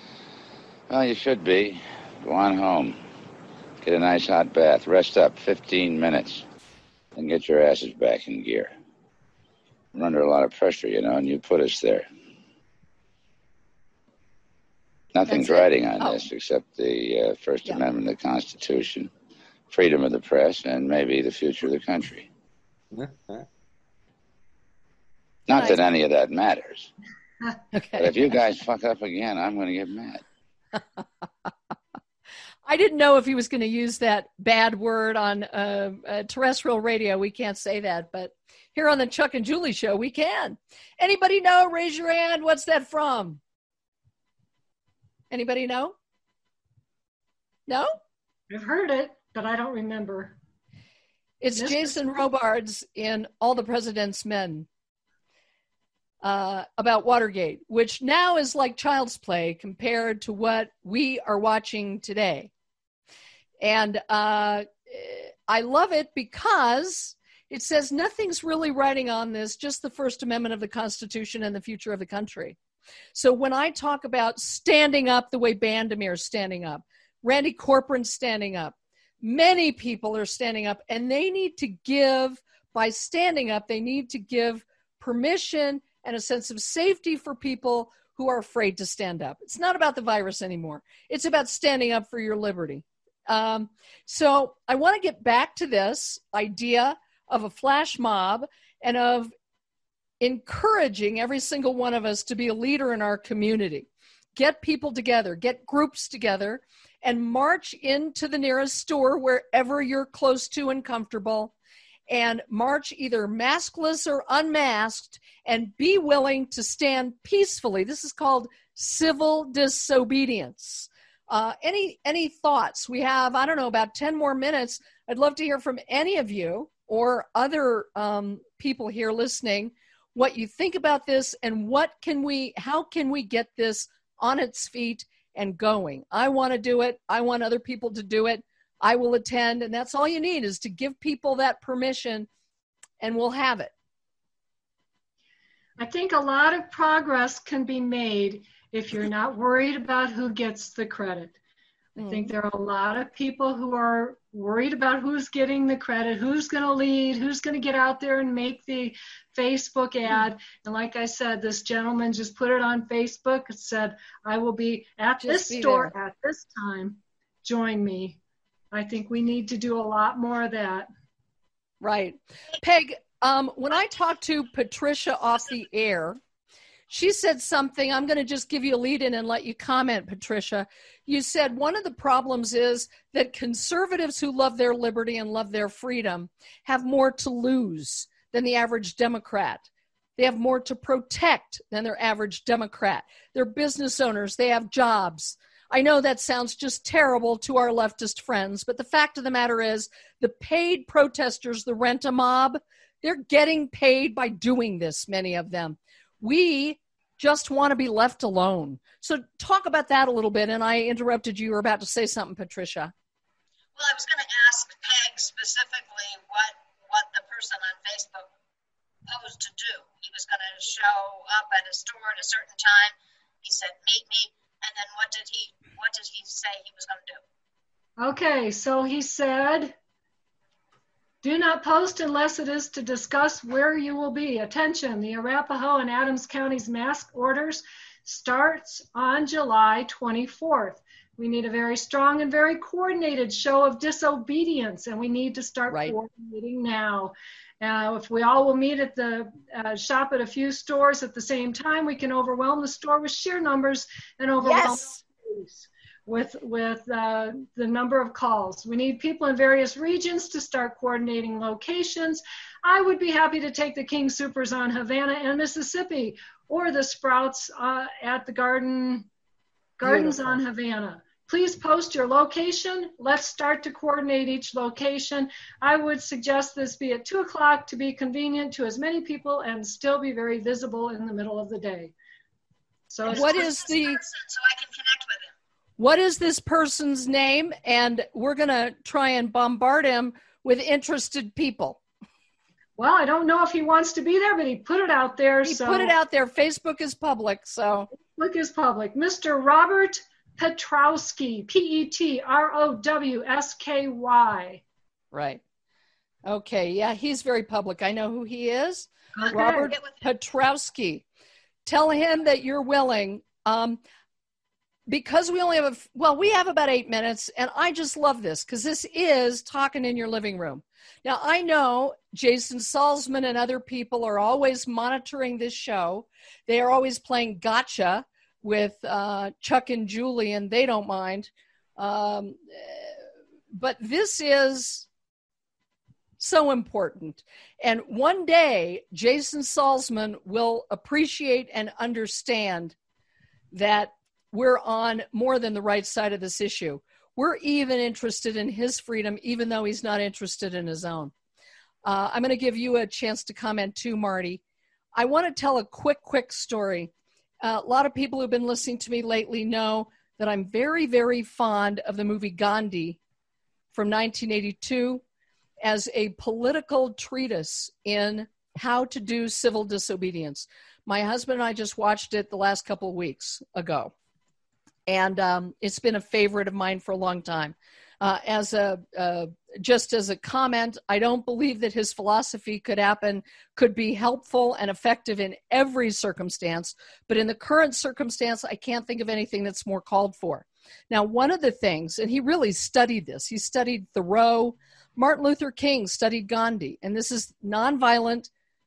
Well, you should be. Go on home. Get a nice hot bath. Rest up fifteen minutes. And get your asses back in gear. We're under a lot of pressure, you know, and you put us there. Nothing's riding on oh. this except the uh, First yeah. Amendment of the Constitution, freedom of the press, and maybe the future of the country. Not that any of that matters. Okay. But if you guys fuck up again, I'm going to get mad. I didn't know if he was going to use that bad word on uh, uh, terrestrial radio. We can't say that, but here on the Chuck and Julie show, we can. Anybody know? Raise your hand. What's that from? Anybody know? No? I've heard it, but I don't remember. It's Mister Jason Robards in All the President's Men. Uh, about Watergate, which now is like child's play compared to what we are watching today. And uh, I love it because it says nothing's really writing on this, just the First Amendment of the Constitution and the future of the country. So when I talk about standing up the way Bandimere is standing up, Randy Corcoran standing up, many people are standing up, and they need to give, by standing up, they need to give permission and a sense of safety for people who are afraid to stand up. It's not about the virus anymore. It's about standing up for your liberty. Um, so I want to get back to this idea of a flash mob and of encouraging every single one of us to be a leader in our community. Get people together, get groups together, and march into the nearest store wherever you're close to and comfortable, and march either maskless or unmasked, and be willing to stand peacefully. This is called civil disobedience. Uh, any any thoughts? We have, I don't know, about ten more minutes. I'd love to hear from any of you or other um, people here listening, what you think about this, and what can we, how can we get this on its feet and going? I want to do it. I want other people to do it. I will attend, and that's all you need is to give people that permission, and we'll have it. I think a lot of progress can be made if you're not worried about who gets the credit. I think there are a lot of people who are worried about who's getting the credit, who's going to lead, who's going to get out there and make the Facebook ad. And like I said, this gentleman just put it on Facebook and said, I will be at just this store there. At this time. Join me. I think we need to do a lot more of that. Right. Peg, um, when I talked to Patricia off the air, she said something. I'm going to just give you a lead in and let you comment, Patricia. You said one of the problems is that conservatives who love their liberty and love their freedom have more to lose than the average Democrat. They have more to protect than their average Democrat. They're business owners. They have jobs. I know that sounds just terrible to our leftist friends, but the fact of the matter is the paid protesters, the rent-a-mob, they're getting paid by doing this, many of them. We just want to be left alone. So talk about that a little bit, and I interrupted you. You were about to say something, Patricia. Well, I was going to ask Peg specifically what, what the person on Facebook proposed to do. He was going to show up at a store at a certain time. He said, meet me. And then what did he what did he say he was going to do? Okay, so he said, do not post unless it is to discuss where you will be. Attention, the Arapahoe and Adams County's mask orders starts on July twenty-fourth. We need a very strong and very coordinated show of disobedience, and we need to start right. coordinating now. Uh, if we all will meet at the uh, shop at a few stores at the same time, we can overwhelm the store with sheer numbers and overwhelm yes. with with uh, the number of calls. We need people in various regions to start coordinating locations. I would be happy to take the King Supers on Havana and Mississippi, or the Sprouts uh, at the Garden Gardens Beautiful. on Havana. Please post your location. Let's start to coordinate each location. I would suggest this be at two o'clock to be convenient to as many people and still be very visible in the middle of the day. So what is the, so I can connect with him. What is this person's name? And we're going to try and bombard him with interested people. Well, I don't know if he wants to be there, but he put it out there. He so put it out there. Facebook is public, so. Facebook is public. Mister Robert Petrowski, P E T R O W S K Y. Right. Okay, yeah, he's very public. I know who he is. Okay. Robert Petrowski. Tell him that you're willing. Um, because we only have, a, well, we have about eight minutes, and I just love this because this is talking in your living room. Now, I know Jason Salzman and other people are always monitoring this show. They are always playing gotcha with uh, Chuck and Julie, and they don't mind. Um, but this is so important. And one day, Jason Salzman will appreciate and understand that we're on more than the right side of this issue. We're even interested in his freedom, even though he's not interested in his own. Uh, I'm going to give you a chance to comment too, Marty. I want to tell a quick, quick story. Uh, a lot of people who've been listening to me lately know that I'm very, very fond of the movie Gandhi from nineteen eighty-two as a political treatise in how to do civil disobedience. My husband and I just watched it the last couple of weeks ago, and um, it's been a favorite of mine for a long time. Uh, as a uh, just as a comment, I don't believe that his philosophy could happen, could be helpful and effective in every circumstance, but in the current circumstance, I can't think of anything that's more called for. Now, one of the things, and he really studied this, he studied Thoreau, Martin Luther King studied Gandhi, and this is nonviolent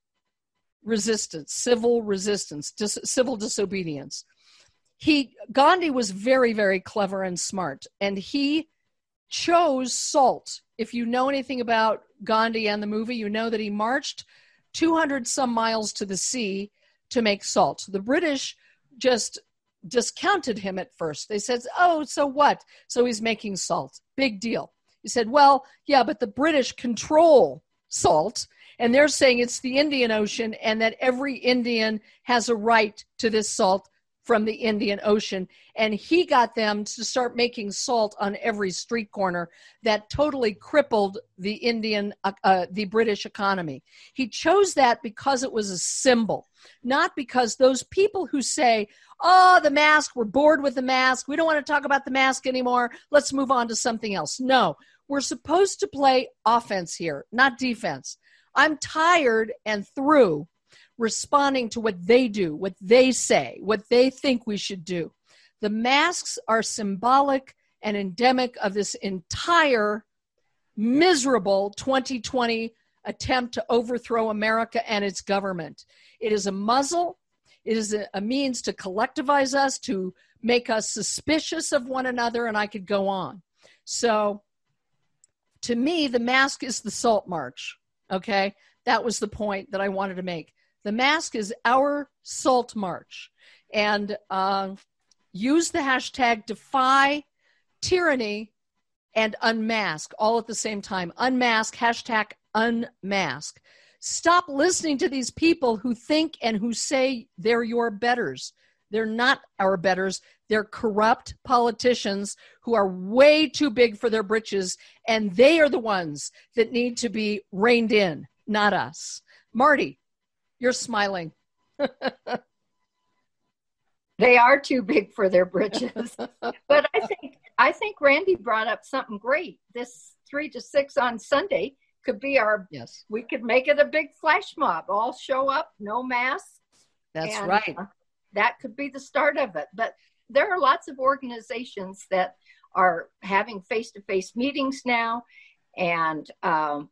resistance, civil resistance, dis- civil disobedience. He Gandhi was very, very clever and smart, and he chose salt. If you know anything about Gandhi and the movie, you know that he marched two hundred some miles to the sea to make salt. The British just discounted him at first. They said, oh, so what? So he's making salt. Big deal. He said, well, yeah, but the British control salt, and they're saying it's the Indian Ocean and that every Indian has a right to this salt from the Indian Ocean. And he got them to start making salt on every street corner. That totally crippled the Indian, uh, the British economy. He chose that because it was a symbol, not because those people who say, oh, the mask, we're bored with the mask, we don't want to talk about the mask anymore, let's move on to something else. No, we're supposed to play offense here, not defense. I'm tired and through responding to what they do, what they say, what they think we should do. The masks are symbolic and endemic of this entire miserable twenty twenty attempt to overthrow America and its government. It is a muzzle. It is a, a means to collectivize us, to make us suspicious of one another, and I could go on. So to me, the mask is the salt march, okay? that was the point that I wanted to make. The mask is our salt march. And uh, use the hashtag defy tyranny and unmask all at the same time. Unmask, hashtag unmask. Stop listening to these people who think and who say they're your betters. They're not our betters. They're corrupt politicians who are way too big for their britches, and they are the ones that need to be reined in, not us. Marty, you're smiling. They are too big for their britches. But I think I think Randy brought up something great. This three to six on Sunday could be our, yes. We could make it a big flash mob. All show up, no masks. That's and, right. Uh, that could be the start of it. But there are lots of organizations that are having face-to-face meetings now. And um,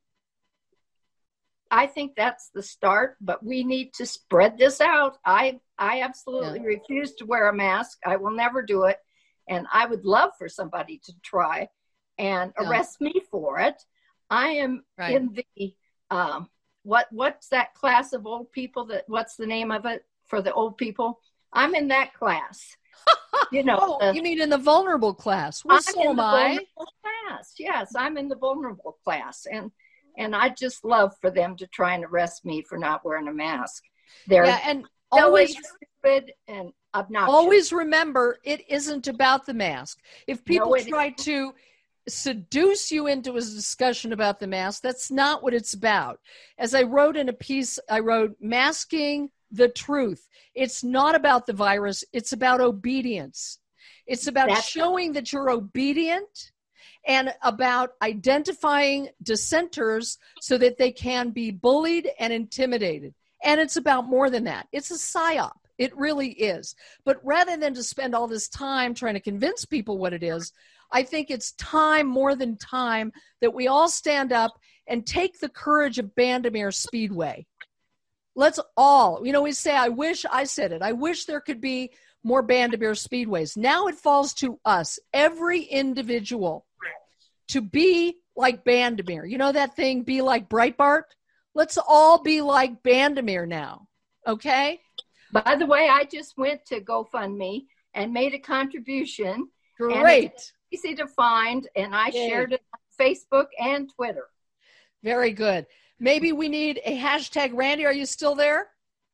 I think that's the start, but we need to spread this out. I, I absolutely yeah. refuse to wear a mask. I will never do it. And I would love for somebody to try and yeah. arrest me for it. I am right. in the, um, what, what's that class of old people that, what's the name of it for the old people? I'm in that class. You know, oh, the, you mean in the vulnerable class? Well, I'm so in am the I. vulnerable class. Yes, I'm in the vulnerable class. And, and I just love for them to try and arrest me for not wearing a mask. They're yeah, and silly, always stupid and obnoxious. Always remember, it isn't about the mask. If people No, it try to seduce you into a discussion about the mask, that's not what it's about. As I wrote in a piece, I wrote, masking the truth. It's not about the virus. It's about obedience. It's about That's- showing that you're obedient and about identifying dissenters so that they can be bullied and intimidated. And it's about more than that. It's a psyop. It really is. But rather than to spend all this time trying to convince people what it is, I think it's time, more than time, that we all stand up and take the courage of Bandimere Speedway. Let's all, you know, we say, I wish, I said it, I wish there could be more Bandimere Speedways. Now it falls to us, every individual, to be like Bandimere. You know that thing, be like Breitbart? Let's all be like Bandimere now, okay? By the way, I just went to GoFundMe and made a contribution. Great. And it's easy to find, and I Yay. shared it on Facebook and Twitter. Very good. Maybe we need a hashtag. Randy, are you still there?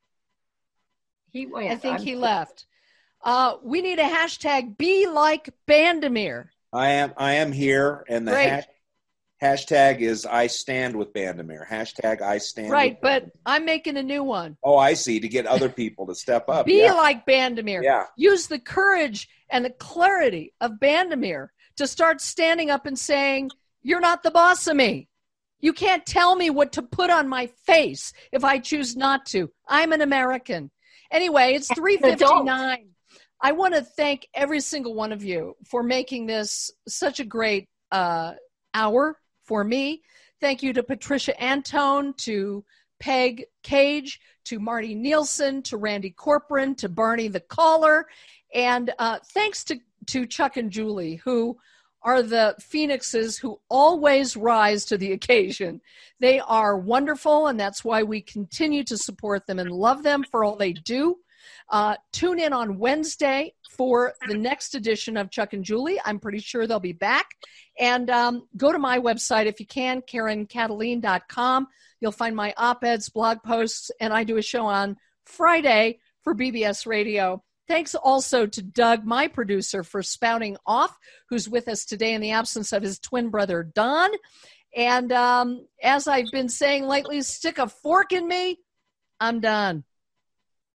He went. I think I'm he sure. left. Uh, we need a hashtag, be like Bandimere. I am I am here, and the Great. hash, hashtag is I stand with Bandimere. Hashtag I stand Right, with but Bandimere. I'm making a new one. Oh, I see, to get other people to step up. Be yeah. like Bandimere. Yeah. Use the courage and the clarity of Bandimere to start standing up and saying, you're not the boss of me. You can't tell me what to put on my face if I choose not to. I'm an American. Anyway, it's three fifty-nine. I want to thank every single one of you for making this such a great uh, hour for me. Thank you to Patricia Antone, to Peg Cage, to Marty Nielsen, to Randy Corcoran, to Barney the Caller, and uh, thanks to, to Chuck and Julie, who are the phoenixes who always rise to the occasion. They are wonderful, and that's why we continue to support them and love them for all they do. Uh, tune in on Wednesday for the next edition of Chuck and Julie. I'm pretty sure they'll be back. And um, go to my website if you can, Karen Cataline dot com. You'll find my op-eds, blog posts, and I do a show on Friday for B B S Radio. Thanks also to Doug, my producer, for spouting off, who's with us today in the absence of his twin brother, Don. And um, as I've been saying lately, stick a fork in me, I'm done.